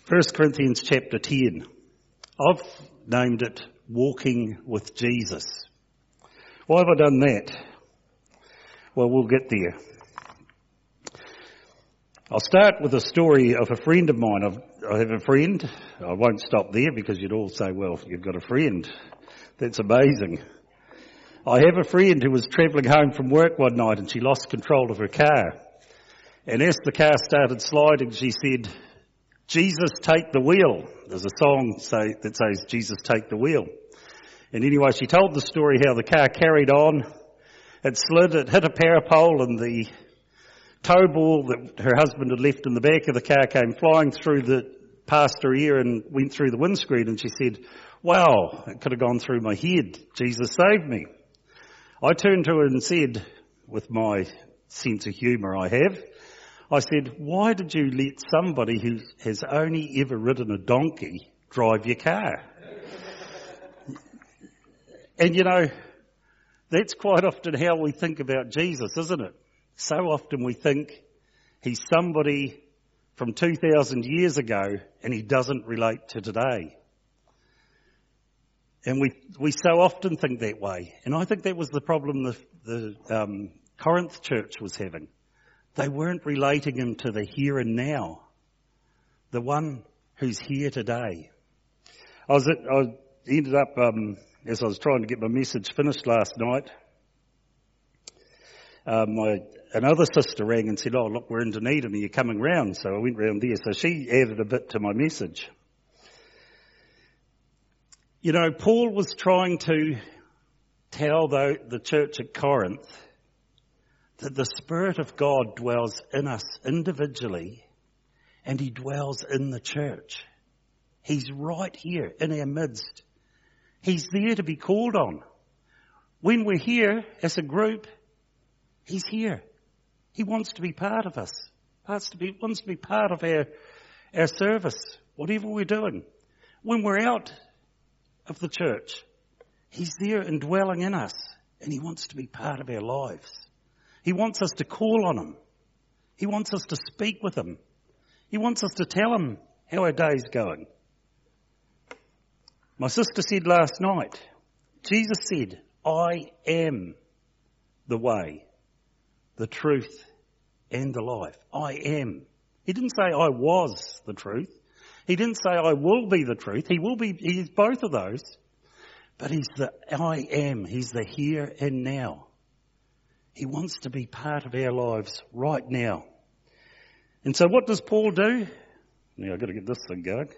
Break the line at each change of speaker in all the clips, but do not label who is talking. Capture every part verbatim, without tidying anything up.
First Corinthians chapter ten. I've named it Walking with Jesus. Why have I done that? Well, we'll get there. I'll start with a story of a friend of mine. I've, I have a friend. I won't stop there because you'd all say, well, you've got a friend. That's amazing. I have a friend who was travelling home from work one night and she lost control of her car. And as the car started sliding, she said, Jesus, take the wheel. There's a song say, that says, Jesus, take the wheel. And anyway, she told the story how the car carried on. It slid, it hit a power pole, and the tow ball that her husband had left in the back of the car came flying through the past her ear and went through the windscreen. And she said, wow, it could have gone through my head. Jesus saved me. I turned to her and said, with my sense of humour I have, I said, why did you let somebody who has only ever ridden a donkey drive your car? And you know, that's quite often how we think about Jesus, isn't it? So often we think he's somebody from two thousand years ago and he doesn't relate to today. And we we so often think that way. And I think that was the problem the, the um, Corinth church was having. They weren't relating him to the here and now, the one who's here today. I was at, I ended up, um, as I was trying to get my message finished last night, um, my, another sister rang and said, oh, look, we're in Dunedin, are you coming round? So I went round there. So she added a bit to my message. You know, Paul was trying to tell the, the church at Corinth that the Spirit of God dwells in us individually and he dwells in the church. He's right here in our midst. He's there to be called on. When we're here as a group, he's here. He wants to be part of us. Wants to be, wants to be part of our, our service, whatever we're doing. When we're out of the church, he's there and dwelling in us, and he wants to be part of our lives. He wants us to call on him. He wants us to speak with him. He wants us to tell him how our day's going. My sister said last night, Jesus said, I am the way, the truth, and the life. I am. He didn't say I was the truth. He didn't say I will be the truth. He will be, he's both of those. But he's the I am. He's the here and now. He wants to be part of our lives right now. And so what does Paul do? Now I've got to get this thing going.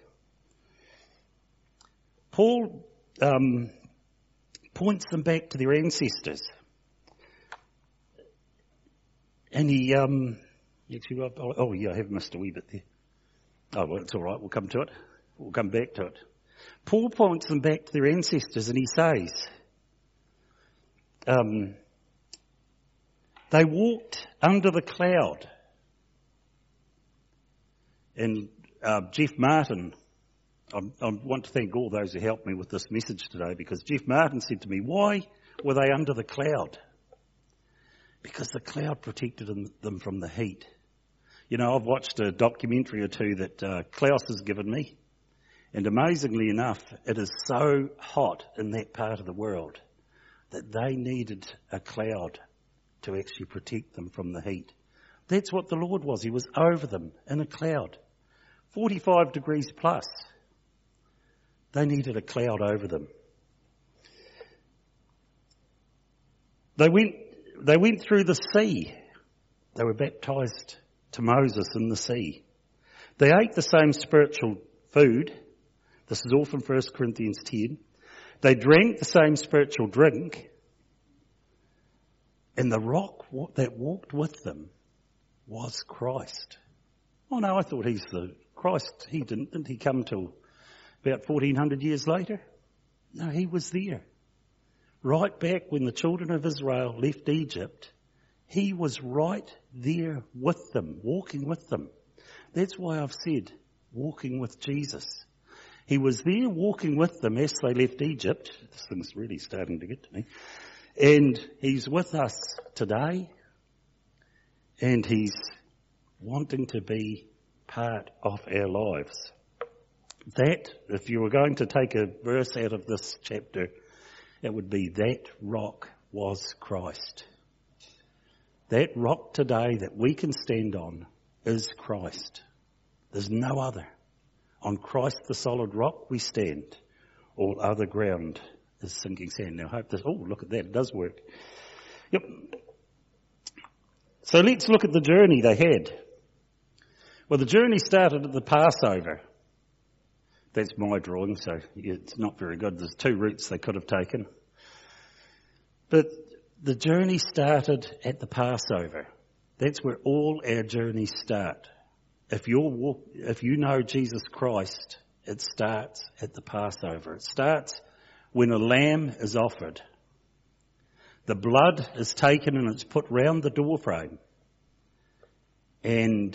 Paul um, points them back to their ancestors. And he, um, actually, oh, oh yeah, I have missed a wee bit there. Oh, well, it's all right. We'll come to it. We'll come back to it. Paul points them back to their ancestors and he says, um, they walked under the cloud. And uh, Jeff Martin, I, I want to thank all those who helped me with this message today, because Jeff Martin said to me, why were they under the cloud? Because the cloud protected them from the heat. You know, I've watched a documentary or two that uh, Klaus has given me, and amazingly enough, it is so hot in that part of the world that they needed a cloud to actually protect them from the heat. That's what the Lord was. He was over them in a cloud. forty-five degrees plus. They needed a cloud over them. They went, they went through the sea. They were baptized to Moses in the sea. They ate the same spiritual food. This is all from First Corinthians ten. They drank the same spiritual drink. And the rock that walked with them was Christ. Oh no, I thought he's the Christ. He didn't, didn't he come till about fourteen hundred years later? No, he was there. Right back when the children of Israel left Egypt, he was right there with them, walking with them. That's why I've said, walking with Jesus. He was there walking with them as they left Egypt. This thing's really starting to get to me. And he's with us today. And he's wanting to be part of our lives. That, if you were going to take a verse out of this chapter, it would be that rock was Christ. That rock today that we can stand on is Christ. There's no other. On Christ the solid rock we stand. All other ground is sinking sand. Now I hope this, oh look at that, it does work. Yep. So let's look at the journey they had. Well, the journey started at the Passover. That's my drawing, so it's not very good. There's two routes they could have taken. But the journey started at the Passover. That's where all our journeys start. If you're walk, if you know Jesus Christ, it starts at the Passover. It starts when a lamb is offered. The blood is taken and it's put round the doorframe. And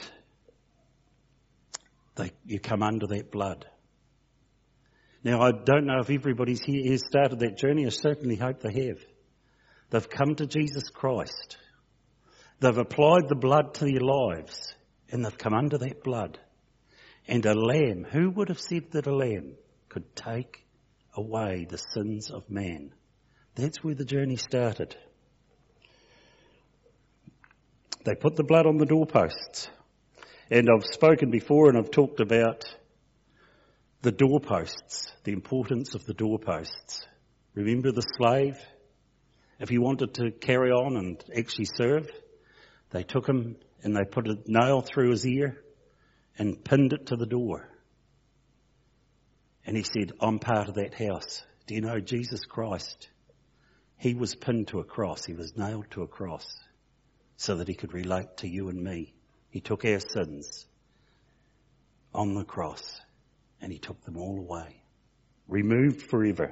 they, you come under that blood. Now, I don't know if everybody's here has started that journey. I certainly hope they have. They've come to Jesus Christ. They've applied the blood to their lives. And they've come under that blood. And a lamb, who would have said that a lamb could take away the sins of man? That's where the journey started. They put the blood on the doorposts. And I've spoken before and I've talked about the doorposts, the importance of the doorposts. Remember the slave? If he wanted to carry on and actually serve, they took him and they put a nail through his ear and pinned it to the door. And he said, I'm part of that house. Do you know Jesus Christ? He was pinned to a cross. He was nailed to a cross so that he could relate to you and me. He took our sins on the cross and he took them all away. Removed forever.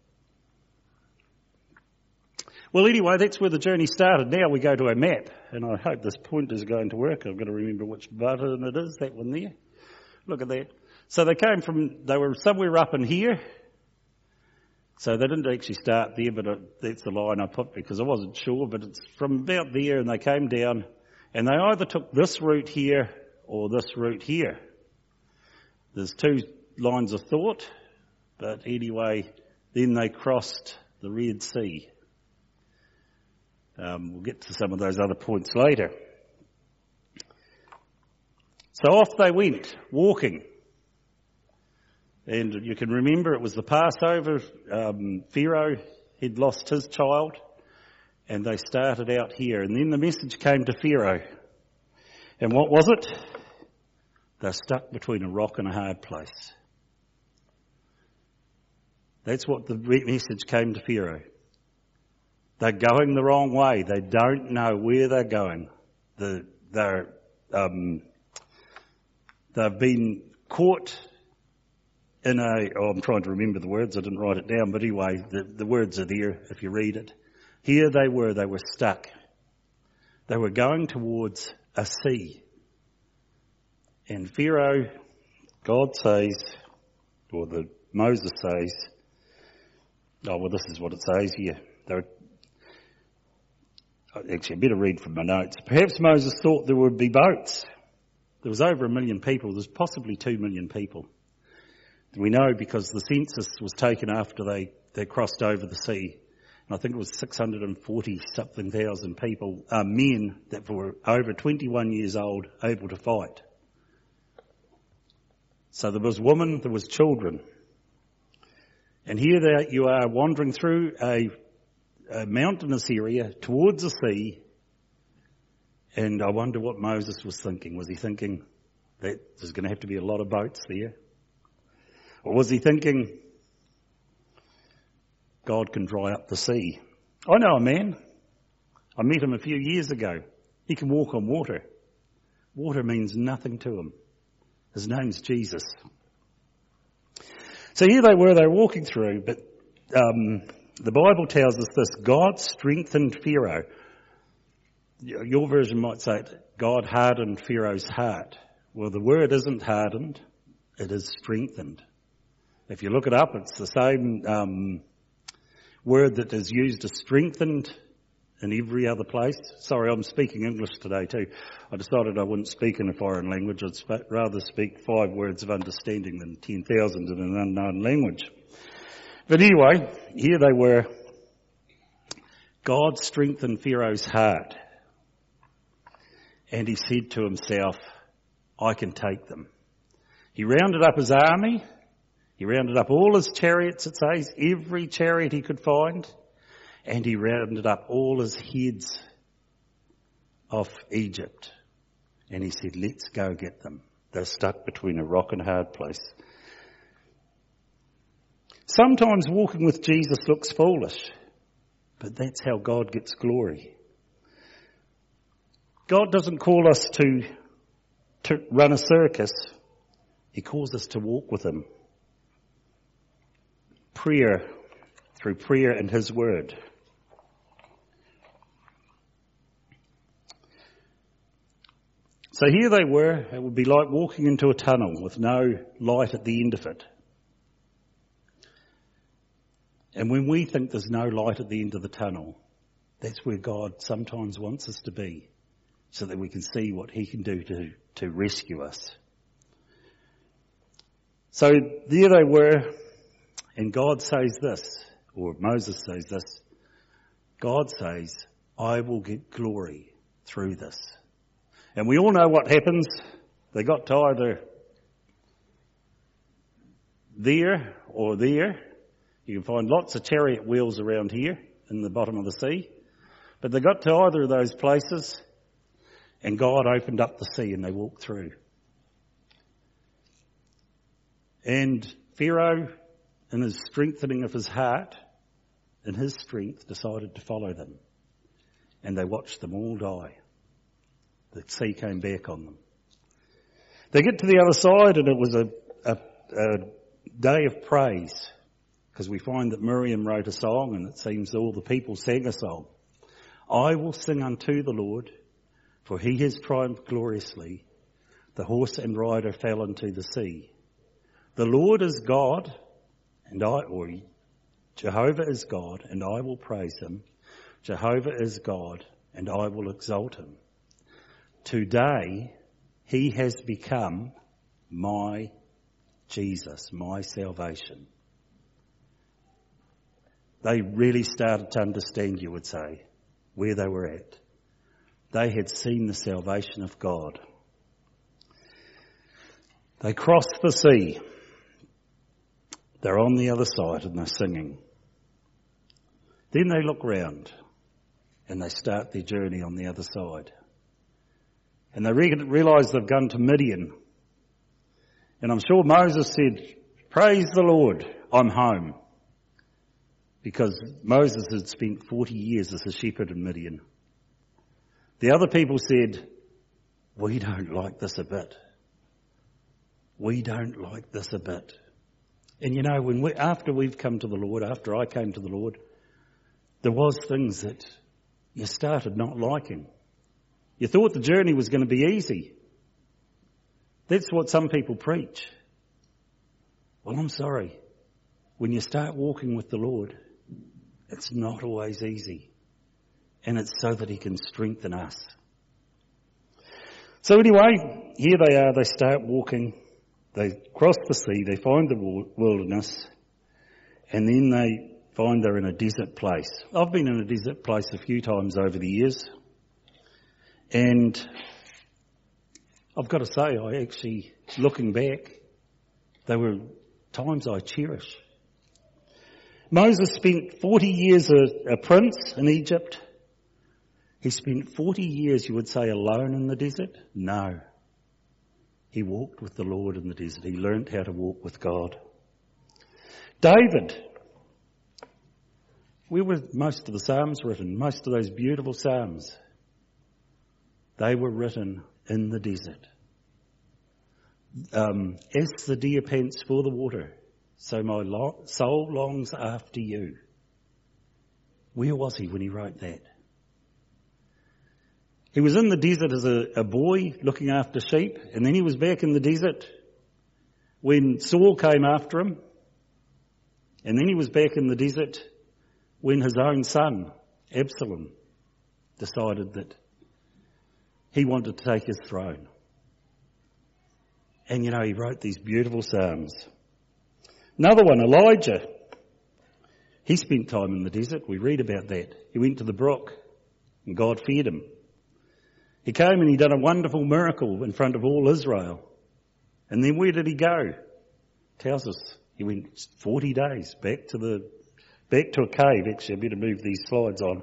Well, anyway, that's where the journey started. Now we go to a map, and I hope this pointer is going to work. I've got to remember which button it is, that one there. Look at that. So they came from, they were somewhere up in here. So they didn't actually start there, but it, that's the line I put because I wasn't sure, but it's from about there, and they came down, and they either took this route here or this route here. There's two lines of thought, but anyway, then they crossed the Red Sea. Um, we'll get to some of those other points later. So off they went, walking. And you can remember it was the Passover. Um, Pharaoh had lost his child. And they started out here. And then the message came to Pharaoh. And what was it? They're stuck between a rock and a hard place. That's what the message came to Pharaoh. They're going the wrong way. They don't know where they're going. The, they're, um, they've been caught in a, oh, I'm trying to remember the words, I didn't write it down, but anyway, the, the words are there if you read it. Here they were, they were stuck. They were going towards a sea. And Pharaoh, God says, or the Moses says, oh, well, this is what it says here. They were, Actually, I better read from my notes. Perhaps Moses thought there would be boats. There was over a million people. There's possibly two million people. We know because the census was taken after they, they crossed over the sea. And I think it was six hundred forty something thousand people, uh, men that were over twenty-one years old, able to fight. So there was women, there was children. And here that you are wandering through a a mountainous area towards the sea, and I wonder what Moses was thinking. Was he thinking that there's going to have to be a lot of boats there? Or was he thinking God can dry up the sea? I know a man. I met him a few years ago. He can walk on water. Water means nothing to him. His name's Jesus. So here they were, they were walking through, but um, the Bible tells us this: God strengthened Pharaoh. Your version might say it, God hardened Pharaoh's heart. Well, the word isn't hardened, it is strengthened. If you look it up, it's the same um, word that is used as strengthened in every other place. Sorry, I'm speaking English today too. I decided I wouldn't speak in a foreign language. I'd sp- rather speak five words of understanding than ten thousand in an unknown language. But anyway, here they were. God strengthened Pharaoh's heart. And he said to himself, I can take them. He rounded up his army. He rounded up all his chariots, it says, every chariot he could find. And he rounded up all his heads of Egypt. And he said, let's go get them. They're stuck between a rock and a hard place. Sometimes walking with Jesus looks foolish, but that's how God gets glory. God doesn't call us to, to run a circus. He calls us to walk with him. Prayer, through prayer and his word. So here they were. It would be like walking into a tunnel with no light at the end of it. And when we think there's no light at the end of the tunnel, that's where God sometimes wants us to be, so that we can see what he can do to, to rescue us. So there they were, and God says this, or Moses says this, God says, I will get glory through this. And we all know what happens. They got to either there or there. You can find lots of chariot wheels around here in the bottom of the sea. But they got to either of those places, and God opened up the sea and they walked through. And Pharaoh, in his strengthening of his heart, in his strength, decided to follow them. And they watched them all die. The sea came back on them. They get to the other side, and it was a, a, a day of praise, because we find that Miriam wrote a song, and it seems all the people sang a song. I will sing unto the Lord, for he has triumphed gloriously. The horse and rider fell into the sea. The Lord is God, and I, or Jehovah is God, and I will praise him. Jehovah is God, and I will exalt him. Today, he has become my Jesus, my salvation. They really started to understand, you would say, where they were at. They had seen the salvation of God. They crossed the sea. They're on the other side and they're singing. Then they look round and they start their journey on the other side. And they re- realise they've gone to Midian. And I'm sure Moses said, praise the Lord, I'm home. Because Moses had spent forty years as a shepherd in Midian. The other people said, we don't like this a bit. We don't like this a bit. And you know, when we, after we've come to the Lord, after I came to the Lord, there was things that you started not liking. You thought the journey was going to be easy. That's what some people preach. Well, I'm sorry. When you start walking with the Lord, it's not always easy. And it's so that he can strengthen us. So anyway, here they are. They start walking. They cross the sea. They find the wilderness. And then they find they're in a desert place. I've been in a desert place a few times over the years. And I've got to say, I actually, looking back, they were times I cherish. Moses spent forty years a, a prince in Egypt. He spent forty years, you would say, alone in the desert? No. He walked with the Lord in the desert. He learned how to walk with God. David. Where were most of the Psalms written? Most of those beautiful Psalms. They were written in the desert. Um, as the deer pants for the water, so my lo- soul longs after you. Where was he when he wrote that? He was in the desert as a, a boy looking after sheep, and then he was back in the desert when Saul came after him, and then he was back in the desert when his own son, Absalom, decided that he wanted to take his throne. And, you know, he wrote these beautiful psalms. Another one, Elijah. He spent time in the desert. We read about that. He went to the brook and God fed him. He came and he done a wonderful miracle in front of all Israel. And then where did he go? Tells us he went forty days back to the back to a cave. Actually, I better move these slides on.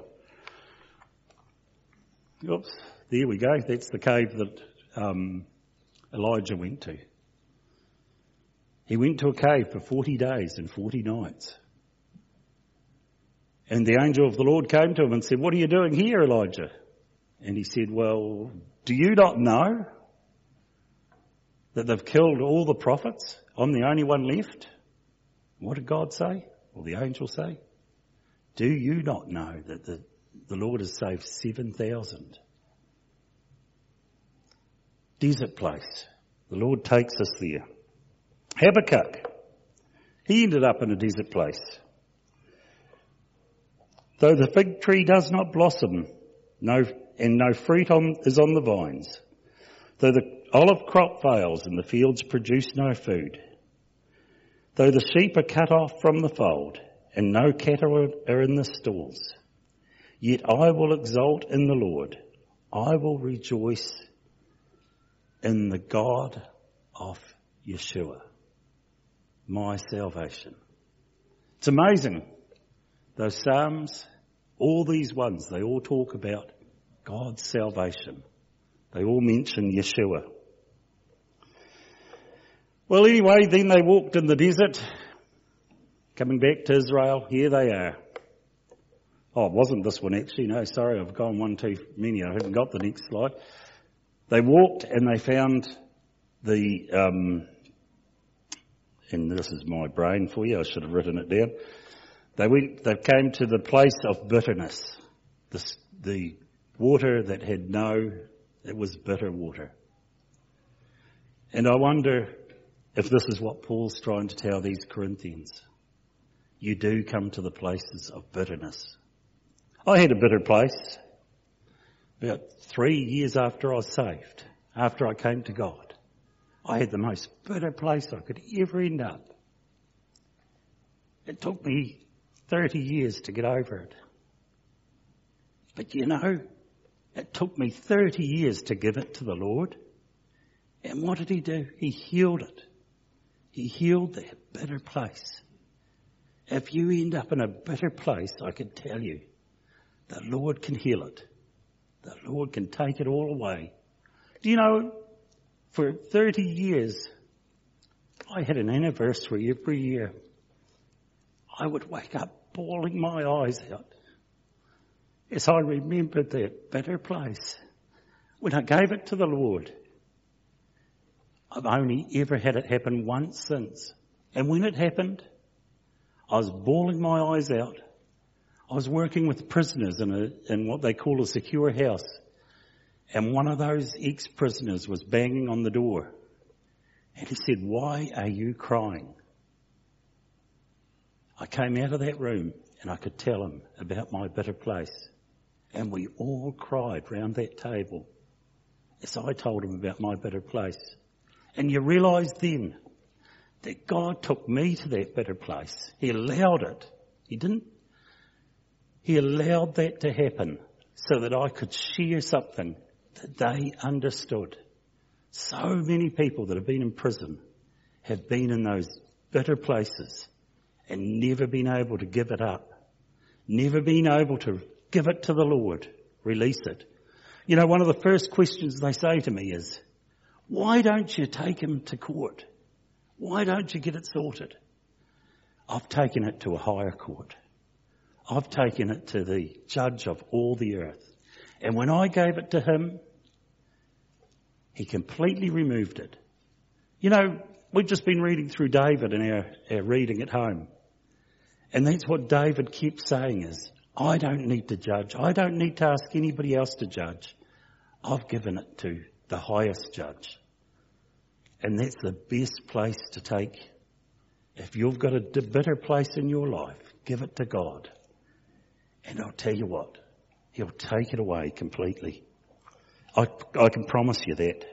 Oops, there we go. That's the cave that um, Elijah went to. He went to a cave for forty days and forty nights. And the angel of the Lord came to him and said, "What are you doing here, Elijah?" And he said, "Well, do you not know that they've killed all the prophets? I'm the only one left." What did God say? Or the angel say? "Do you not know that the, the Lord has saved seven thousand? Desert place. The Lord takes us there. Habakkuk. He ended up in a desert place. Though the fig tree does not blossom, no, and no fruit on, is on the vines, though the olive crop fails and the fields produce no food, though the sheep are cut off from the fold and no cattle are in the stalls, yet I will exult in the Lord. I will rejoice in the God of Yeshua, my salvation." It's amazing. Those Psalms, all these ones, they all talk about God's salvation. They all mention Yeshua. Well, anyway, then they walked in the desert, coming back to Israel. Here they are. Oh, it wasn't this one actually. No, sorry, I've gone one too many. I haven't got the next slide. They walked and they found the, um, and this is my brain for you, I should have written it down. They went, they came to the place of bitterness. The, the water that had no, it was bitter water. And I wonder if this is what Paul's trying to tell these Corinthians. You do come to the places of bitterness. I had a bitter place about three years after I was saved, after I came to God. I had the most bitter place I could ever end up. It took me thirty years to get over it. But you know, it took me thirty years to give it to the Lord. And what did he do? He healed it. He healed that bitter place. If you end up in a bitter place, I can tell you, the Lord can heal it. The Lord can take it all away. Do you know, for thirty years, I had an anniversary every year. I would wake up bawling my eyes out as I remembered that bitter place when I gave it to the Lord. I've only ever had it happen once since. And when it happened, I was bawling my eyes out. I was working with prisoners in, a, in what they call a secure house. And one of those ex-prisoners was banging on the door. And he said, "Why are you crying?" I came out of that room and I could tell him about my bitter place. And we all cried round that table as I told him about my bitter place. And you realise then that God took me to that bitter place. He allowed it. He didn't. He allowed that to happen so that I could share something that they understood. So many people that have been in prison have been in those bitter places and never been able to give it up. Never been able to give it to the Lord, release it. You know, one of the first questions they say to me is, "Why don't you take him to court? Why don't you get it sorted?" I've taken it to a higher court. I've taken it to the judge of all the earth. And when I gave it to him, he completely removed it. You know, we've just been reading through David in our, our reading at home. And that's what David kept saying is, I don't need to judge. I don't need to ask anybody else to judge. I've given it to the highest judge. And that's the best place to take. If you've got a bitter place in your life, give it to God. And I'll tell you what, He'll take it away completely. I, I can promise you that.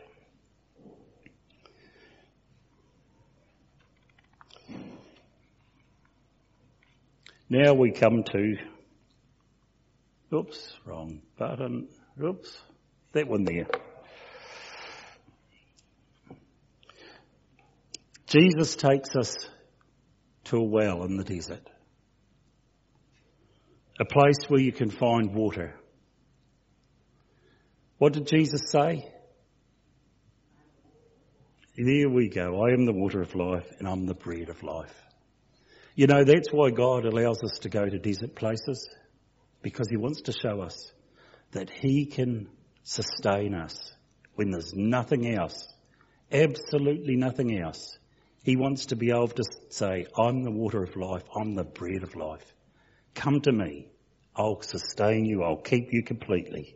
Now we come to, oops, wrong button, oops, that one there. Jesus takes us to a well in the desert, a place where you can find water. What did Jesus say? There we go. I am the water of life and I'm the bread of life. You know, that's why God allows us to go to desert places, because he wants to show us that he can sustain us when there's nothing else, absolutely nothing else. He wants to be able to say, I'm the water of life, I'm the bread of life. Come to me, I'll sustain you, I'll keep you completely.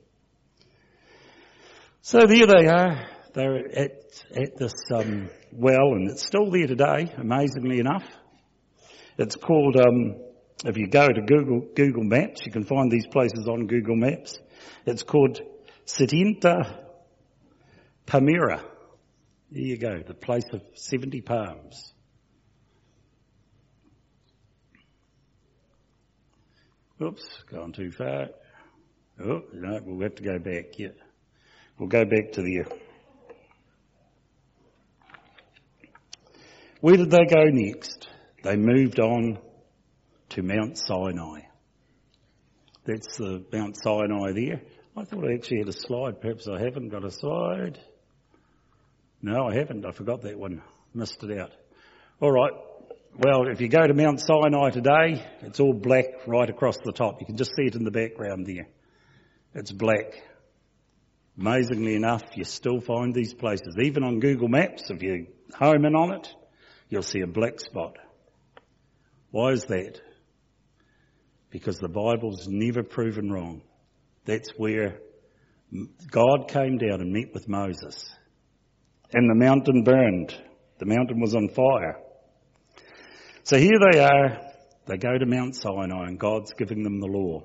So there they are, they're at, at this um, well, and it's still there today, amazingly enough. It's called, um, if you go to Google Google Maps, you can find these places on Google Maps. It's called Setenta Palmyra. There you go, the place of seventy palms. Oops, gone too far. Oh, no, we'll have to go back, yeah. We'll go back to there. Where did they go next? They moved on to Mount Sinai. That's the Mount Sinai there. I thought I actually had a slide. Perhaps I haven't got a slide. No, I haven't. I forgot that one. Missed it out. All right. Well, if you go to Mount Sinai today, it's all black right across the top. You can just see it in the background there. It's black. Amazingly enough, you still find these places. Even on Google Maps, if you home in on it, you'll see a black spot. Why is that? Because the Bible's never proven wrong. That's where God came down and met with Moses. And the mountain burned. The mountain was on fire. So here they are. They go to Mount Sinai and God's giving them the law.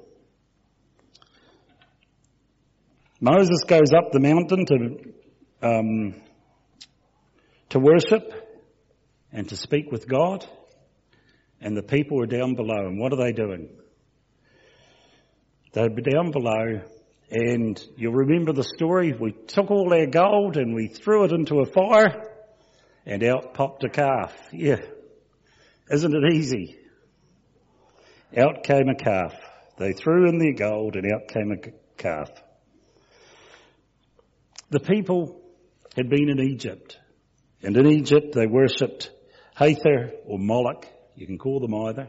Moses goes up the mountain to um, to worship and to speak with God. And the people are down below. And what are they doing? They're down below. And you'll remember the story. We took all our gold and we threw it into a fire. And out popped a calf. Yeah. Isn't it easy? Out came a calf. They threw in their gold and out came a calf. The people had been in Egypt. And in Egypt they worshipped Hathor or Moloch. You can call them either.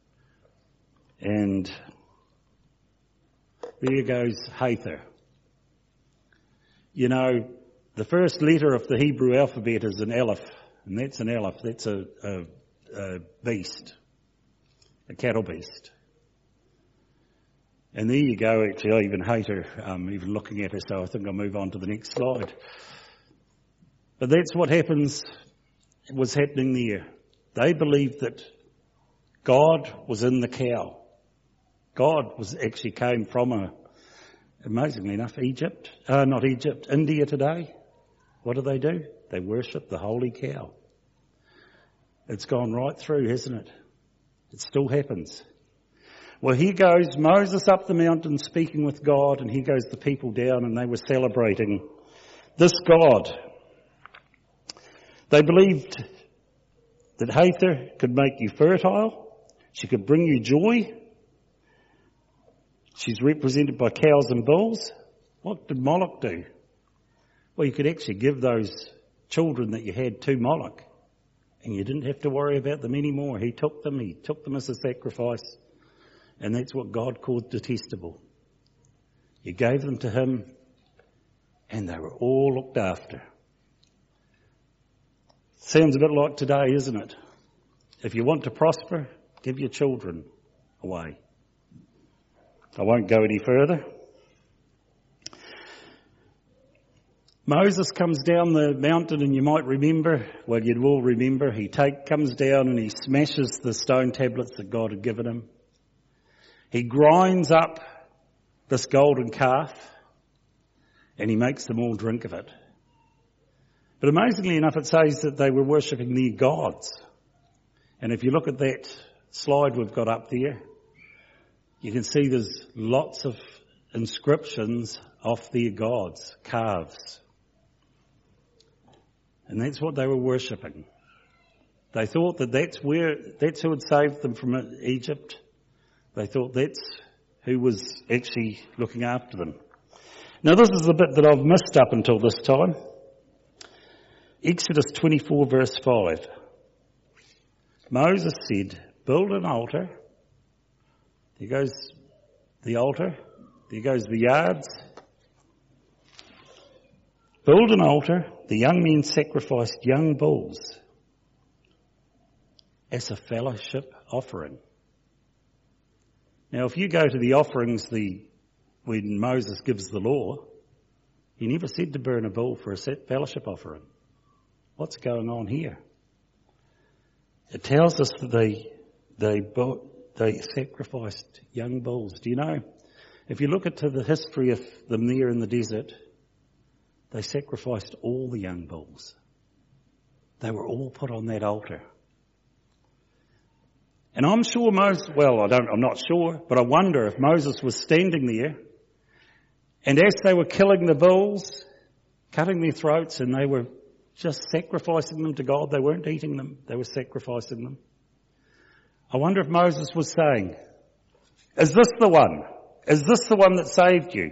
And there goes Hathor. You know, the first letter of the Hebrew alphabet is an aleph. And that's an aleph. That's a, a, a beast. A cattle beast. And there you go. Actually, I even hate her, um, even looking at her, so I think I'll move on to the next slide. But that's what happens, was happening there. They believed that God was in the cow. God was actually came from, a, amazingly enough, Egypt. Uh, not Egypt, India today. What do they do? They worship the holy cow. It's gone right through, hasn't it? It still happens. Well, here goes Moses up the mountain speaking with God, and here goes the people down, and they were celebrating this God. They believed that Hathor could make you fertile. She could bring you joy. She's represented by cows and bulls. What did Moloch do? Well, you could actually give those children that you had to Moloch, and you didn't have to worry about them anymore. He took them, he took them as a sacrifice, and that's what God called detestable. You gave them to him, and they were all looked after. Sounds a bit like today, isn't it? If you want to prosper, give your children away. I won't go any further. Moses comes down the mountain, and you might remember, well, you'd all remember, he take, comes down and he smashes the stone tablets that God had given him. He grinds up this golden calf, and he makes them all drink of it. But amazingly enough, it says that they were worshipping their gods. And if you look at that slide we've got up there, you can see there's lots of inscriptions of their gods, calves. And that's what they were worshipping. They thought that that's where, that's who had saved them from Egypt. They thought that's who was actually looking after them. Now this is the bit that I've missed up until this time. Exodus twenty-four verse five. Moses said, build an altar. There goes the altar. There goes the yards. Build an altar. The young men sacrificed young bulls as a fellowship offering. Now if you go to the offerings the when Moses gives the law, he never said to burn a bull for a fellowship offering. What's going on here? It tells us that they they they sacrificed young bulls. Do you know, if you look into the history of them there in the desert, they sacrificed all the young bulls. They were all put on that altar. And I'm sure Moses, well, I don't, I'm not sure, but I wonder if Moses was standing there, and as they were killing the bulls, cutting their throats, and they were just sacrificing them to God. They weren't eating them. They were sacrificing them. I wonder if Moses was saying, is this the one? Is this the one that saved you?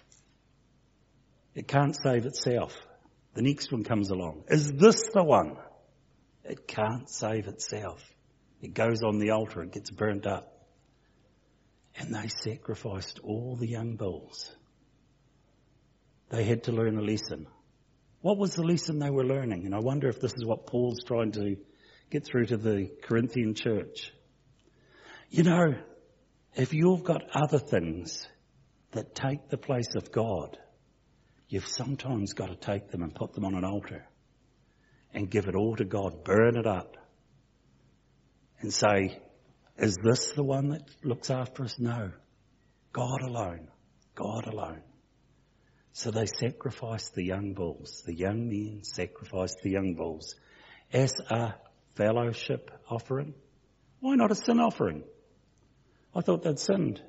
It can't save itself. The next one comes along. Is this the one? It can't save itself. It goes on the altar. It gets burnt up. And they sacrificed all the young bulls. They had to learn a lesson. What was the lesson they were learning? And I wonder if this is what Paul's trying to get through to the Corinthian church. You know, if you've got other things that take the place of God, you've sometimes got to take them and put them on an altar and give it all to God, burn it up and say, is this the one that looks after us? No. God alone. God alone. So they sacrificed the young bulls. The young men sacrificed the young bulls as a fellowship offering. Why not a sin offering? I thought they'd sinned.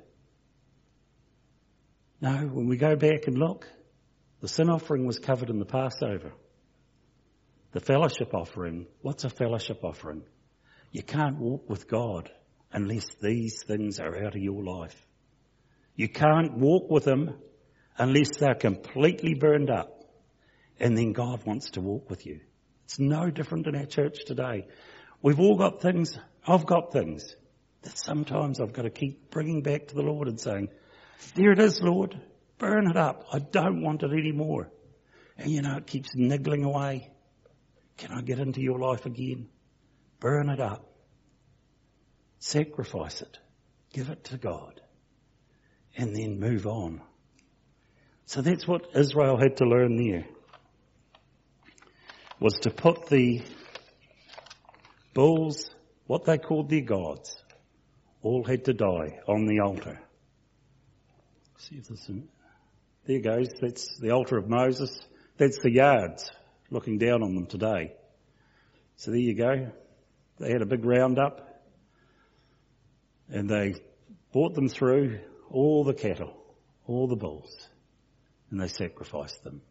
No, when we go back and look, the sin offering was covered in the Passover. The fellowship offering, what's a fellowship offering? You can't walk with God unless these things are out of your life. You can't walk with Him unless they're completely burned up. And then God wants to walk with you. It's no different in our church today. We've all got things, I've got things that sometimes I've got to keep bringing back to the Lord and saying, there it is, Lord, burn it up. I don't want it anymore. And you know, it keeps niggling away. Can I get into your life again? Burn it up. Sacrifice it. Give it to God. And then move on. So that's what Israel had to learn there, was to put the bulls, what they called their gods, all had to die on the altar. See if there's some, there goes, that's the altar of Moses. That's the yards, looking down on them today. So there you go. They had a big roundup, and they brought them through all the cattle, all the bulls. And they sacrificed them.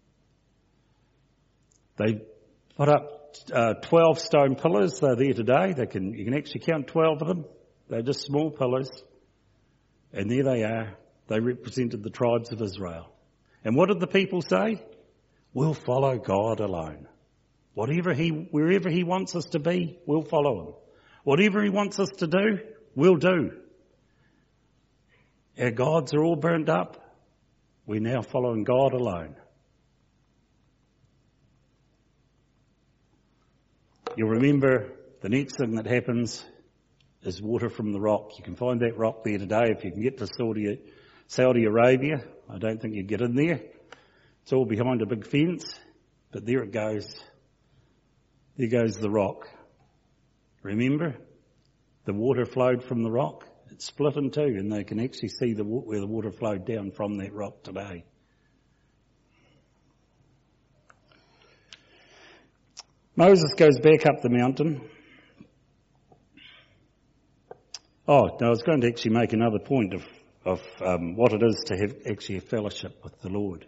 They put up uh, twelve stone pillars. They're there today. They can you can actually count twelve of them. They're just small pillars. And there they are. They represented the tribes of Israel. And what did the people say? We'll follow God alone. Whatever he, wherever He wants us to be, we'll follow Him. Whatever He wants us to do, we'll do. Our gods are all burned up. We're now following God alone. You'll remember the next thing that happens is water from the rock. You can find that rock there today if you can get to Saudi, Saudi Arabia. I don't think you get in there. It's all behind a big fence, but there it goes. There goes the rock. Remember? The water flowed from the rock It's split in two, and they can actually see the where the water flowed down from that rock today. Moses goes back up the mountain. Oh, no, I was going to actually make another point of, of um, what it is to have actually a fellowship with the Lord.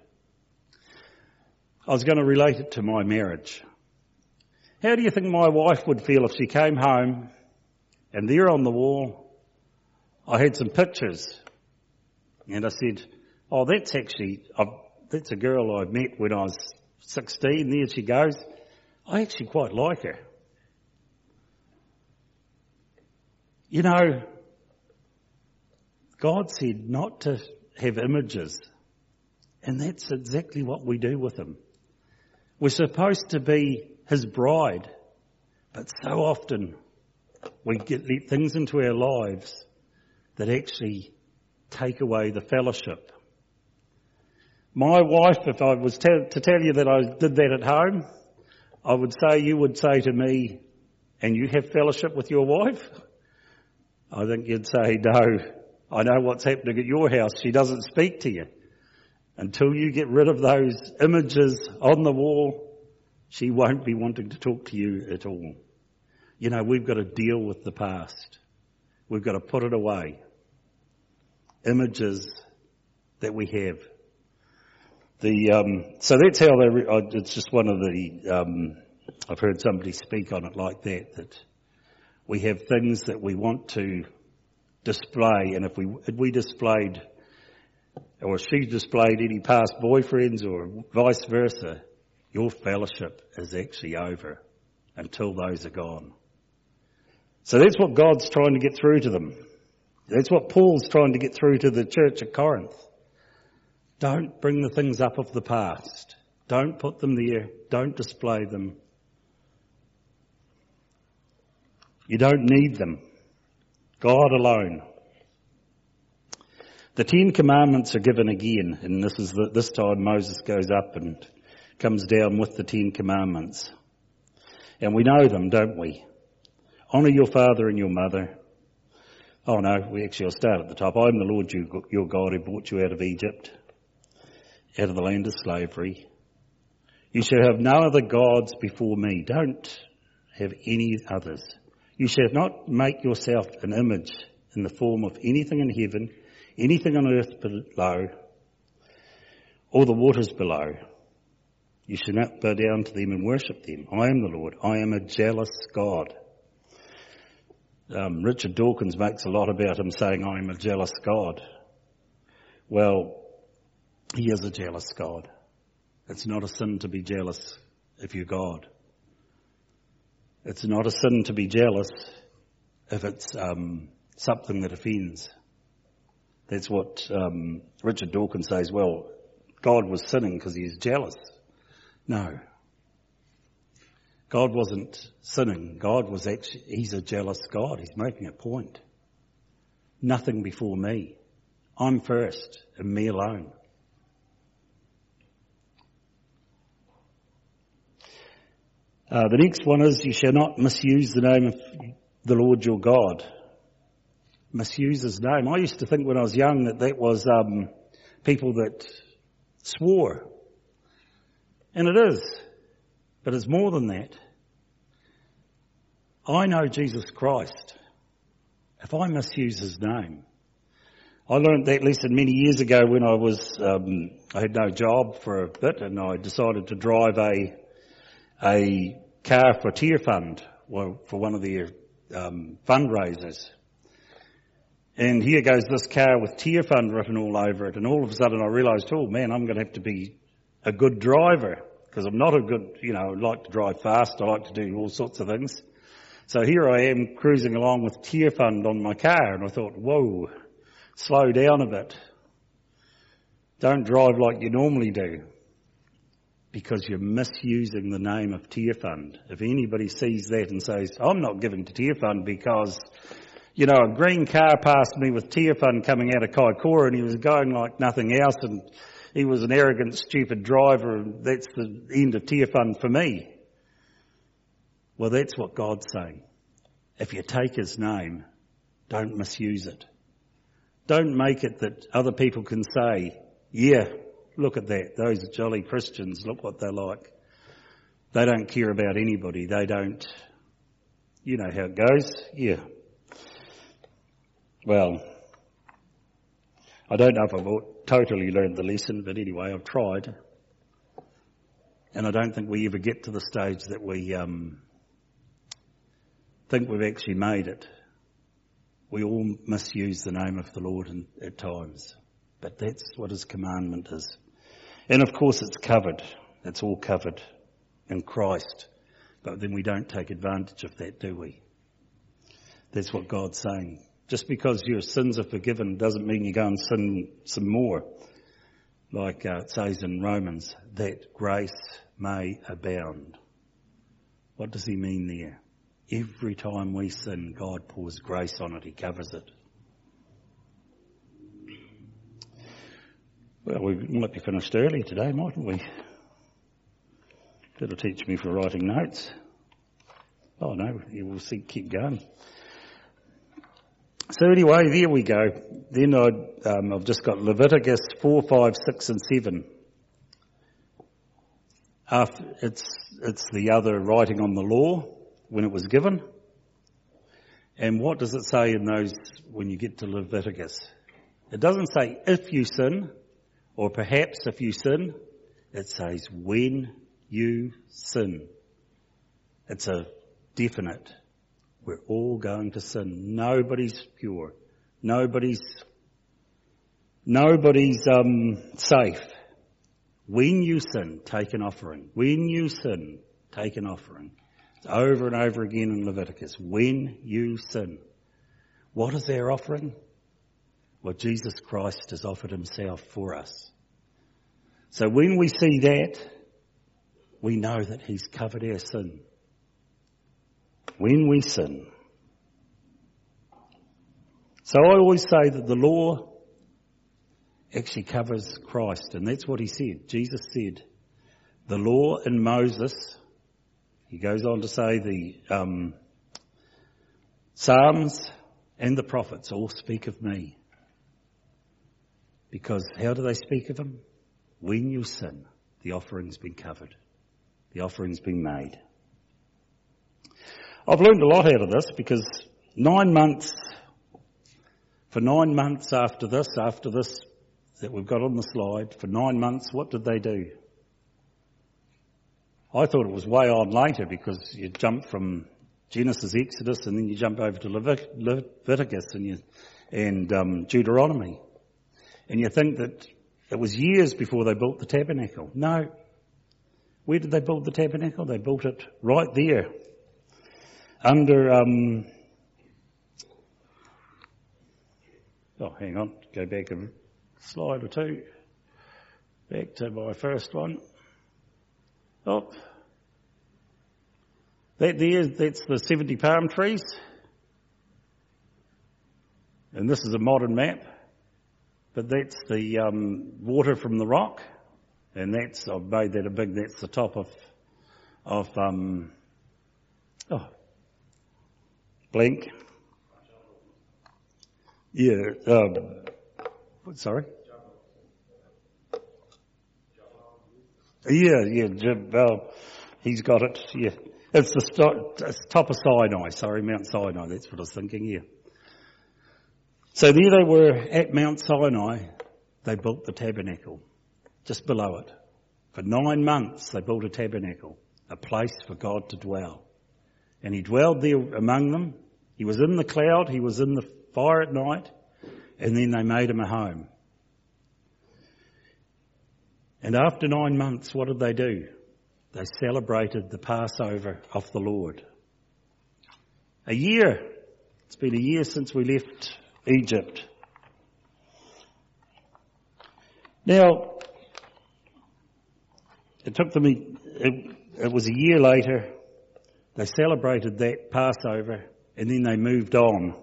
I was going to relate it to my marriage. How do you think my wife would feel if she came home and there on the wall I had some pictures and I said, oh, that's actually, I've, that's a girl I met when I was sixteen, there she goes. I actually quite like her. You know, God said not to have images, and that's exactly what we do with Him. We're supposed to be His bride, but so often we get let things into our lives that actually take away the fellowship. My wife, if I was te- to tell you that I did that at home, I would say, you would say to me, and you have fellowship with your wife? I think you'd say, no, I know what's happening at your house. She doesn't speak to you. Until you get rid of those images on the wall, she won't be wanting to talk to you at all. You know, we've got to deal with the past. We've got to put it away. Images that we have. The um, so that's how they. Re- it's just one of the. Um, I've heard somebody speak on it like that. That we have things that we want to display, and if we if we displayed, or she displayed any past boyfriends, or vice versa, your fellowship is actually over until those are gone. So that's what God's trying to get through to them. That's what Paul's trying to get through to the church at Corinth. Don't bring the things up of the past. Don't put them there. Don't display them. You don't need them. God alone. The Ten Commandments are given again, and this is the, this time Moses goes up and comes down with the Ten Commandments. And we know them, don't we? Honour your father and your mother. Oh no, we actually will start at the top. I am the Lord your God who brought you out of Egypt, out of the land of slavery. You shall have no other gods before me. Don't have any others. You shall not make yourself an image in the form of anything in heaven, anything on earth below, or the waters below. You shall not bow down to them and worship them. I am the Lord. I am a jealous God. Um, Richard Dawkins makes a lot about him saying, I am a jealous God. Well, He is a jealous God. It's not a sin to be jealous if you're God. It's not a sin to be jealous if it's um, something that offends. That's what um, Richard Dawkins says, well, God was sinning because he's jealous. No. God wasn't sinning. God was actually, He's a jealous God. He's making a point. Nothing before me. I'm first and me alone. Uh, the next one is, you shall not misuse the name of the Lord your God. Misuse His name. I used to think when I was young that that was um, people that swore. And it is. But it's more than that. I know Jesus Christ. If I misuse His name. I learned that lesson many years ago when I was, um, I had no job for a bit, and I decided to drive a a car for Tear Fund, well, for one of their um, fundraisers. And here goes this car with Tear Fund written all over it, and all of a sudden I realised, oh man, I'm going to have to be a good driver, because I'm not a good, you know, I like to drive fast, I like to do all sorts of things. So here I am cruising along with Tear Fund on my car, and I thought, whoa, slow down a bit. Don't drive like you normally do. Because you're misusing the name of Tear Fund. If anybody sees that and says, I'm not giving to Tear Fund because, you know, a green car passed me with Tear Fund coming out of Kaikoura and he was going like nothing else and he was an arrogant, stupid driver and that's the end of Tear Fund for me. Well, that's what God's saying. If you take His name, don't misuse it. Don't make it that other people can say, yeah, look at that, those jolly Christians, look what they're like. They don't care about anybody. They don't, you know how it goes. Yeah. Well, I don't know if I've totally learned the lesson, but anyway, I've tried. And I don't think we ever get to the stage that we um, think we've actually made it. We all misuse the name of the Lord in, at times. But that's what his commandment is. And of course it's covered. It's all covered in Christ. But then we don't take advantage of that, do we? That's what God's saying. Just because your sins are forgiven doesn't mean you go and sin some more. Like uh, it says in Romans, that grace may abound. What does he mean there? Every time we sin, God pours grace on it. He covers it. Well, we might be finished early today, mightn't we? That'll teach me for writing notes. Oh no, you will see, keep going. So anyway, there we go. Then I, um, I've just got Leviticus four, five, six and seven. After, it's, it's the other writing on the law when it was given. And what does it say in those when you get to Leviticus? It doesn't say if you sin or perhaps if you sin. It says when you sin. It's a definite. We're all going to sin. Nobody's pure. Nobody's, nobody's, um, safe. When you sin, take an offering. When you sin, take an offering. It's over and over again in Leviticus. When you sin. What is our offering? Well, Jesus Christ has offered himself for us. So when we see that, we know that he's covered our sin. When we sin. So I always say that the law actually covers Christ, and that's what he said. Jesus said, the law and Moses, he goes on to say the um, Psalms and the prophets all speak of me. Because how do they speak of him? When you sin, the offering's been covered. The offering's been made. I've learned a lot out of this because nine months, for nine months after this, after this that we've got on the slide, for nine months, what did they do? I thought it was way on later because you jump from Genesis, Exodus, and then you jump over to Levit- Leviticus and, you, and um, Deuteronomy. And you think that it was years before they built the tabernacle. No. Where did they build the tabernacle? They built it right there. Under, um, oh, hang on, go back a slide or two. Back to my first one. Oh, that there, that's the seventy palm trees. And this is a modern map. But that's the um, water from the rock. And that's, I've made that a big, that's the top of, of, um, oh, blank. Yeah, um, sorry? Yeah, yeah, well, he's got it, yeah. It's the st- it's top of Sinai, sorry, Mount Sinai, that's what I was thinking, yeah. So there they were at Mount Sinai, they built the tabernacle, just below it. For nine months they built a tabernacle, a place for God to dwell. And he dwelled there among them. He was in the cloud, he was in the fire at night, and then they made him a home. And after nine months, what did they do? They celebrated the Passover of the Lord. A year. It's been a year since we left Egypt. Now, it took them, it, it was a year later, they celebrated that Passover and then they moved on.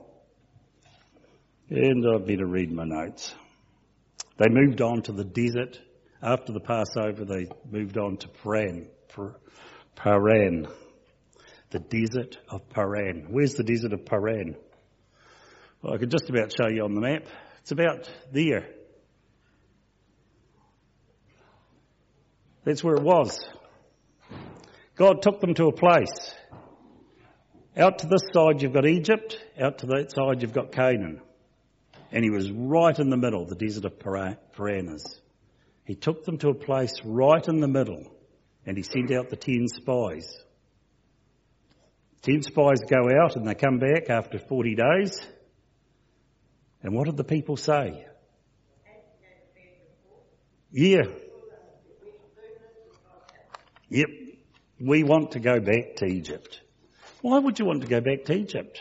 And I better read my notes. They moved on to the desert. After the Passover, they moved on to Paran, Paran, the desert of Paran. Where's the desert of Paran? Well, I could just about show you on the map. It's about there. That's where it was. God took them to a place. Out to this side you've got Egypt, out to that side you've got Canaan. And he was right in the middle, the desert of Paran. He took them to a place right in the middle, and he sent out the ten spies. Ten spies go out and they come back after forty days. And what did the people say? Yeah. Yep. We want to go back to Egypt. Why would you want to go back to Egypt?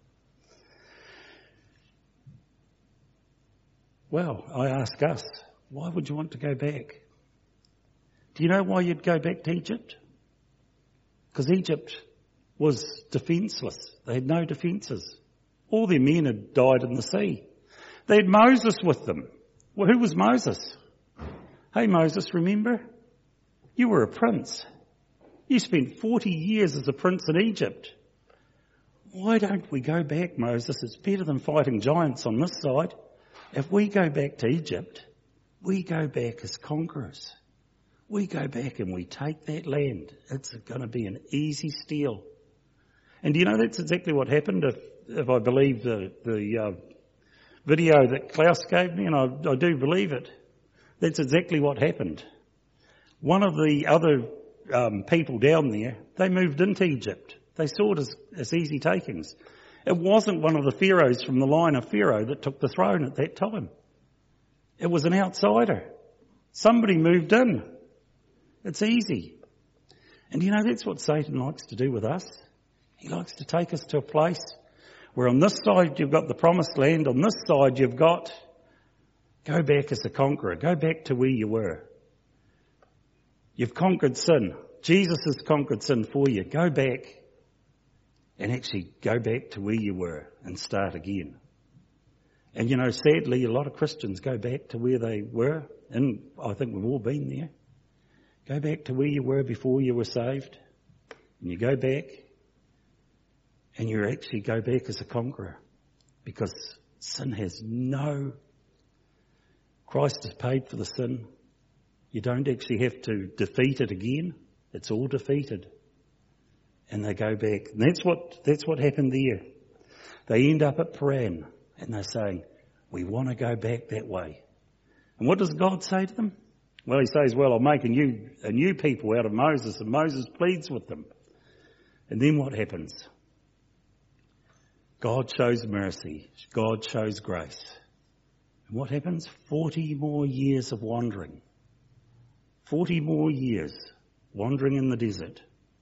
Well, I ask us, why would you want to go back? Do you know why you'd go back to Egypt? Because Egypt was defenceless. They had no defences. All their men had died in the sea. They had Moses with them. Well, who was Moses? Hey, Moses, remember? You were a prince. You spent forty years as a prince in Egypt. Why don't we go back, Moses? It's better than fighting giants on this side. If we go back to Egypt, we go back as conquerors. We go back and we take that land. It's going to be an easy steal. And do you know that's exactly what happened, if, if I believe the, the uh, video that Klaus gave me, and I, I do believe it. That's exactly what happened. One of the other um, people down there, they moved into Egypt. They saw it as, as easy takings. It wasn't one of the pharaohs from the line of Pharaoh that took the throne at that time. It was an outsider. Somebody moved in. It's easy. And you know, that's what Satan likes to do with us. He likes to take us to a place where on this side you've got the promised land, on this side you've got, go back as a conqueror, go back to where you were. You've conquered sin. Jesus has conquered sin for you. Go back and actually go back to where you were and start again. And you know, sadly, a lot of Christians go back to where they were, and I think we've all been there. Go back to where you were before you were saved, and you go back, and you actually go back as a conqueror, because sin has no... Christ has paid for the sin. You don't actually have to defeat it again. It's all defeated. And they go back. And that's what, that's what happened there. They end up at Paran, and they're saying, we want to go back that way. And what does God say to them? Well, he says, well, I'll make a new, a new people out of Moses, and Moses pleads with them. And then what happens? God shows mercy. God shows grace. And what happens? Forty more years of wandering. Forty more years wandering in the desert.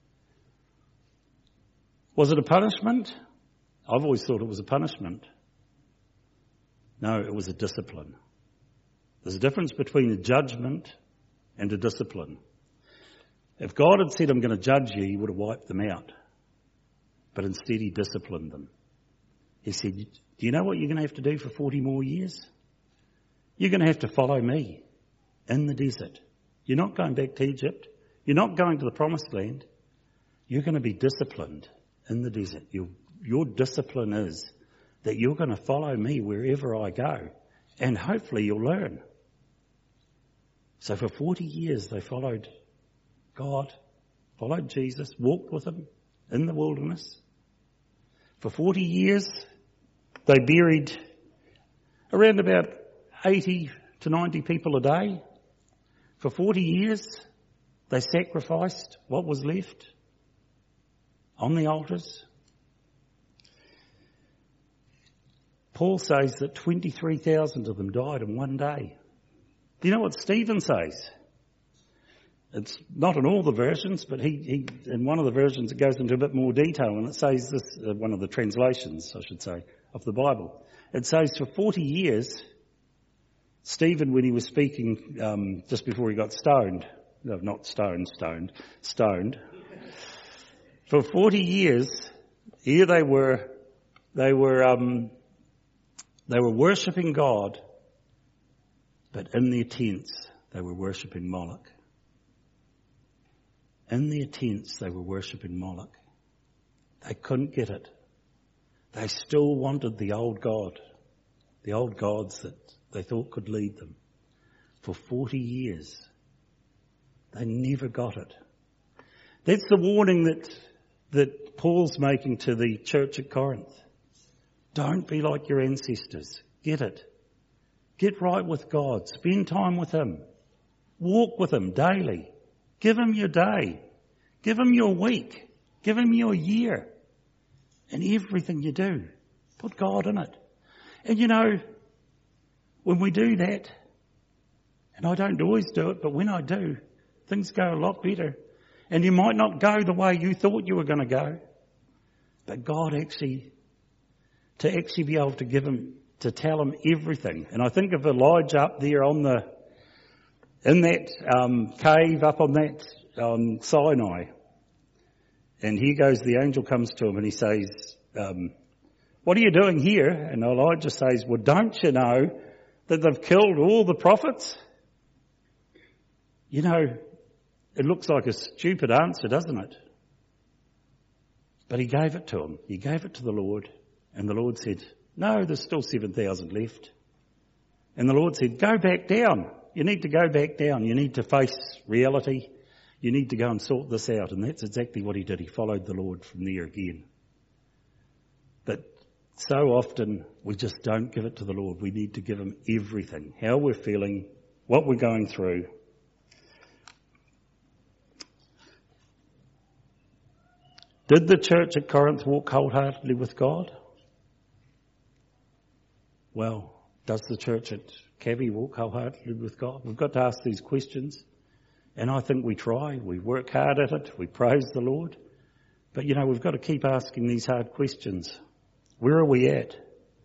Was it a punishment? I've always thought it was a punishment. No, it was a discipline. There's a difference between a judgment and a discipline. If God had said, I'm going to judge you, he would have wiped them out. But instead he disciplined them. He said, do you know what you're going to have to do for forty more years? You're going to have to follow me in the desert. You're not going back to Egypt. You're not going to the promised land. You're going to be disciplined in the desert. Your, your discipline is that you're going to follow me wherever I go. And hopefully you'll learn. So for forty years they followed God, followed Jesus, walked with him in the wilderness. For forty years they buried around about eighty to ninety people a day. For forty years they sacrificed what was left on the altars. Paul says that twenty-three thousand of them died in one day. Do you know what Stephen says? It's not in all the versions, but he, he in one of the versions it goes into a bit more detail, and it says this, uh, one of the translations, I should say, of the Bible. It says for forty years, Stephen, when he was speaking um, just before he got stoned, no, not stoned, stoned, stoned, for forty years, here they were, they were, um, they were worshipping God, but in their tents, they were worshipping Moloch. In their tents, they were worshipping Moloch. They couldn't get it. They still wanted the old God. the old gods that they thought could lead them. For forty years, they never got it. That's the warning that, that Paul's making to the church at Corinth. Don't be like your ancestors. Get it. Get right with God. Spend time with Him. Walk with Him daily. Give Him your day. Give Him your week. Give Him your year. And everything you do, put God in it. And you know, when we do that, and I don't always do it, but when I do, things go a lot better. And you might not go the way you thought you were going to go, but God actually, to actually be able to give Him, to tell Him everything. And I think of Elijah up there on the, in that um, cave up on that um, Sinai. And here goes, the angel comes to him and he says, um, what are you doing here? And Elijah says, well, don't you know that they've killed all the prophets? You know, it looks like a stupid answer, doesn't it? But he gave it to him. He gave it to the Lord. And the Lord said, no, there's still seven thousand left. And the Lord said, go back down. You need to go back down. You need to face reality. You need to go and sort this out. And that's exactly what he did. He followed the Lord from there again. But so often we just don't give it to the Lord. We need to give Him everything. How we're feeling, what we're going through. Did the church at Corinth walk wholeheartedly with God? Well, does the church at Cavey walk wholeheartedly with God? We've got to ask these questions. And I think we try, we work hard at it, we praise the Lord. But you know, we've got to keep asking these hard questions. Where are we at?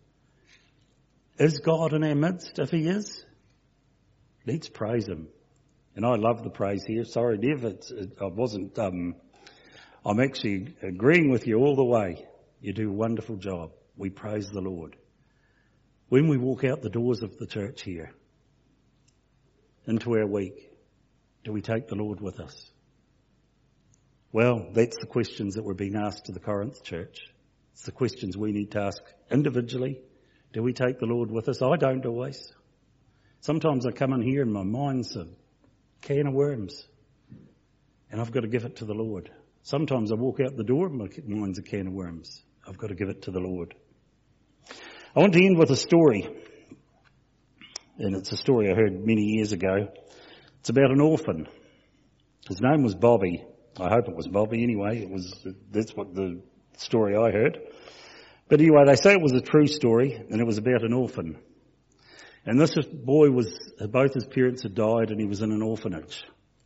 Is God in our midst? If He is, let's praise Him. And I love the praise here. Sorry, Nev, it's, it, I wasn't, um, I'm actually agreeing with you all the way. You do a wonderful job. We praise the Lord. When we walk out the doors of the church here, into our week, do we take the Lord with us? Well, that's the questions that were being asked to the Corinth church. It's the questions we need to ask individually. Do we take the Lord with us? I don't always. Sometimes I come in here and my mind's a can of worms. And I've got to give it to the Lord. Sometimes I walk out the door and my mind's a can of worms. I've got to give it to the Lord. I want to end with a story. And it's a story I heard many years ago. It's about an orphan. His name was Bobby. I hope it was Bobby anyway. It was, that's what the story I heard. But anyway, they say it was a true story and it was about an orphan. And this boy was, both his parents had died and he was in an orphanage.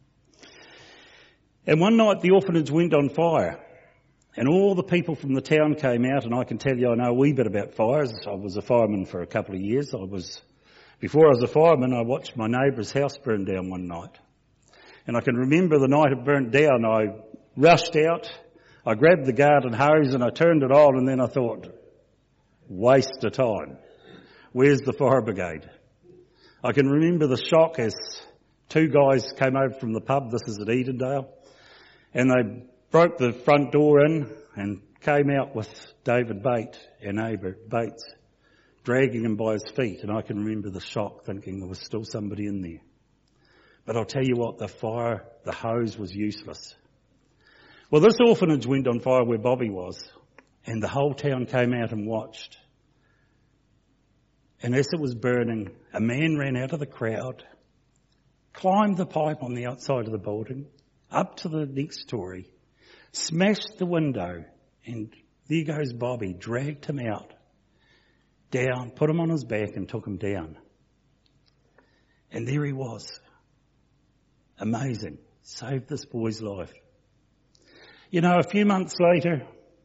And one night the orphanage went on fire and all the people from the town came out, and I can tell you I know a wee bit about fires. I was a fireman for a couple of years. I was Before I was a fireman, I watched my neighbour's house burn down one night. And I can remember the night it burnt down, I rushed out, I grabbed the garden hose and I turned it on, and then I thought, waste of time. Where's the fire brigade? I can remember the shock as two guys came over from the pub, this is at Edendale, and they broke the front door in and came out with David Bate, our neighbour, Bates, dragging him by his feet, and I can remember the shock, thinking there was still somebody in there. But I'll tell you what, the fire, the hose was useless. Well, this orphanage went on fire where Bobby was, and the whole town came out and watched. And as it was burning, a man ran out of the crowd, climbed the pipe on the outside of the building, up to the next story, smashed the window, and there goes Bobby, dragged him out, down, put him on his back and took him down. And there he was. Amazing. Saved this boy's life. You know, a few months later,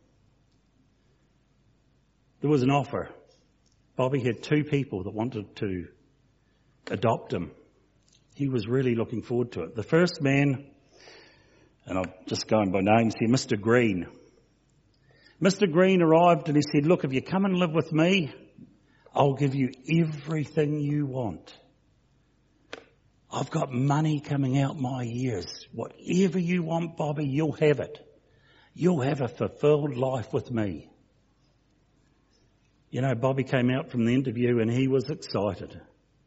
there was an offer. Bobby had two people that wanted to adopt him. He was really looking forward to it. The first man, and I'm just going by names here, Mister Green. Mister Green arrived and he said, look, if you come and live with me, I'll give you everything you want. I've got money coming out my ears. Whatever you want, Bobby, you'll have it. You'll have a fulfilled life with me. You know, Bobby came out from the interview and he was excited.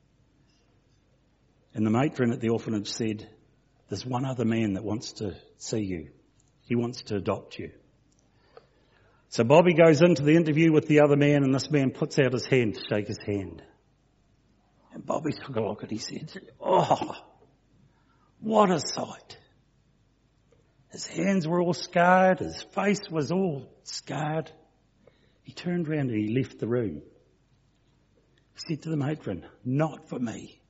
And the matron at the orphanage said, there's one other man that wants to see you. He wants to adopt you. So Bobby goes into the interview with the other man, and this man puts out his hand to shake his hand. And Bobby took a look and he said, oh, what a sight. His hands were all scarred. His face was all scarred. He turned around and he left the room. He said to the matron, not for me.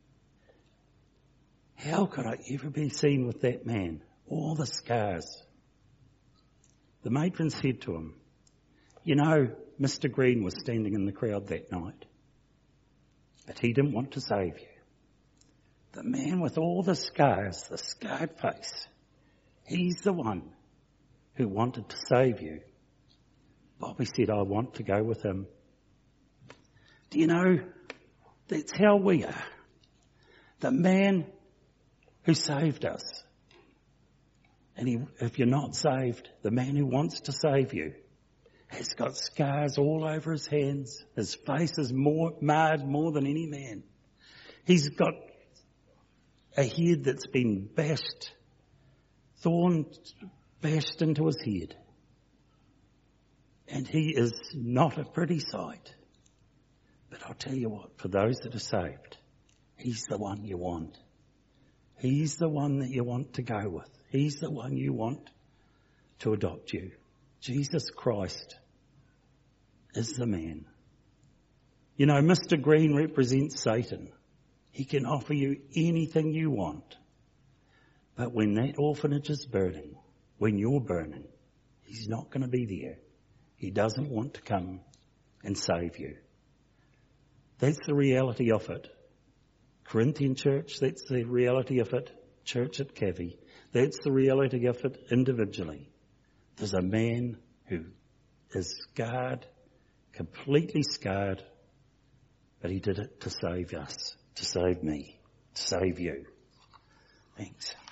How could I ever be seen with that man? All the scars. The matron said to him, you know, Mister Green was standing in the crowd that night, but he didn't want to save you. The man with all the scars, the scarred face, he's the one who wanted to save you. Bobby said, I want to go with him. Do you know, that's how we are. The man who saved us. And he, if you're not saved, the man who wants to save you has got scars all over his hands. His face is more marred more than any man. He's got a head that's been bashed, thorn bashed into his head. And he is not a pretty sight. But I'll tell you what, for those that are saved, he's the one you want. He's the one that you want to go with. He's the one you want to adopt you. Jesus Christ is the man. You know, Mister Green represents Satan. He can offer you anything you want. But when that orphanage is burning, when you're burning, he's not going to be there. He doesn't want to come and save you. That's the reality of it. Corinthian church, that's the reality of it. Church at Cavi, that's the reality of it individually. There's a man who is scarred, completely scarred, but he did it to save us, to save me, to save you. Thanks.